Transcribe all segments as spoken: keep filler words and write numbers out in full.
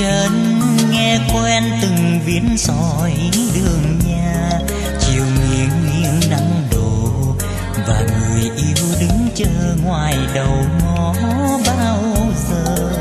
chân nghe quen từng viên sỏi đường nhà, chiều nghiêng nghiêng nắng đổ và người yêu đứng chờ ngoài đầu ngõ bao giờ.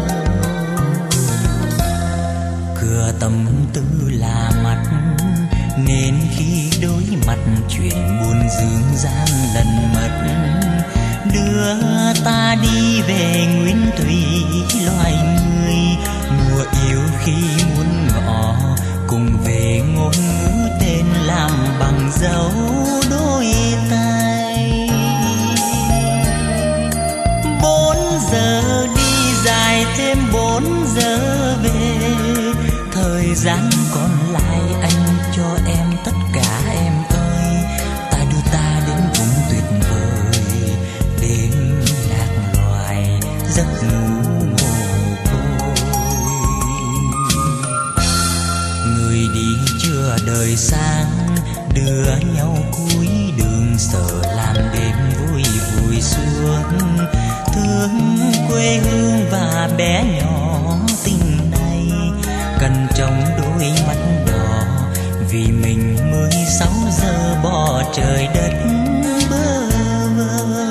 Cửa tâm tư là mặt nên khi đối mặt chuyện buồn dương gian lần mất, đưa ta đi về nguyên thủy loài người. Mùa yêu khi muốn ngỏ cùng về ngôn ngữ tên làm bằng dấu đôi tay. Bốn giờ đi dài thêm bốn giờ về, thời gian còn lại anh cho em tất cả em ơi. Ta đưa ta đến vùng tuyệt vời, đêm lạc loài giấc ngủ mồ côi. Người đi chưa đời sáng, đưa nhau cuối đường sợ làm đêm vui vui xuống. Thương quê hương và bé nhỏ tình này, cần trong đôi mắt đỏ vì mình mới sáu giờ bỏ trời đất bơ vơ.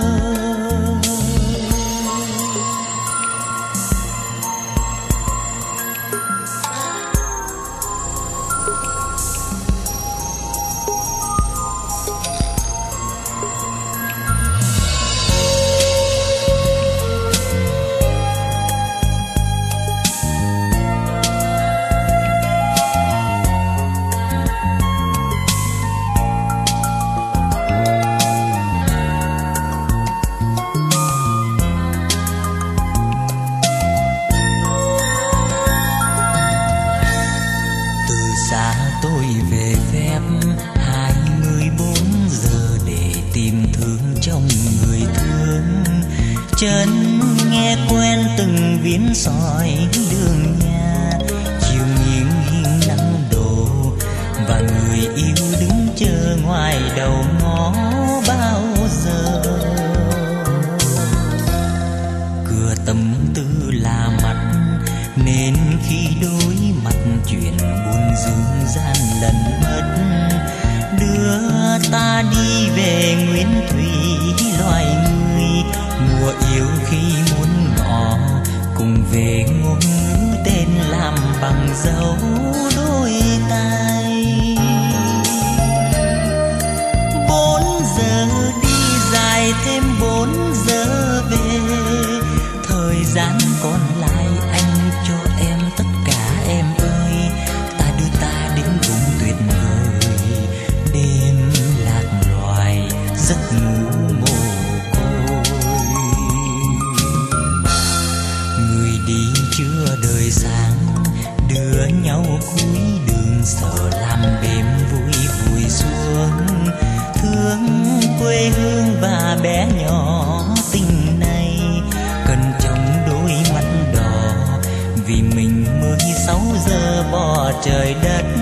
Tôi về phép hai mươi bốn giờ để tìm thương trong người thương. Chân nghe quen từng viên sỏi đường nhà, chiều nghiêng nghiêng nắng đổ và người yêu đứng chờ ngoài đầu ngõ bao giờ. Cửa tâm tư là mặt nên khi đối mặt chuyện buồn dương gian lần mất, đưa ta đi về nguyên thủy loài người. Mùa yêu khi muốn ngỏ cùng về ngôn ngữ tên làm bằng dấu đôi tay. Bốn giờ đi dài thêm bốn giờ về, thời gian còn lại anh cho em tất cả em ơi. Ta đưa ta đến vùng tuyệt vời, đêm lạc loài giấc ngủ mồ côi. Người đi chưa đời sáng, đưa nhau cuối đường sợ làm đêm vui vui xuống. Thương quê hương và bé nhỏ tình này, cần trong đôi mắt đỏ vì mình mới sáu giờ bỏ trời đất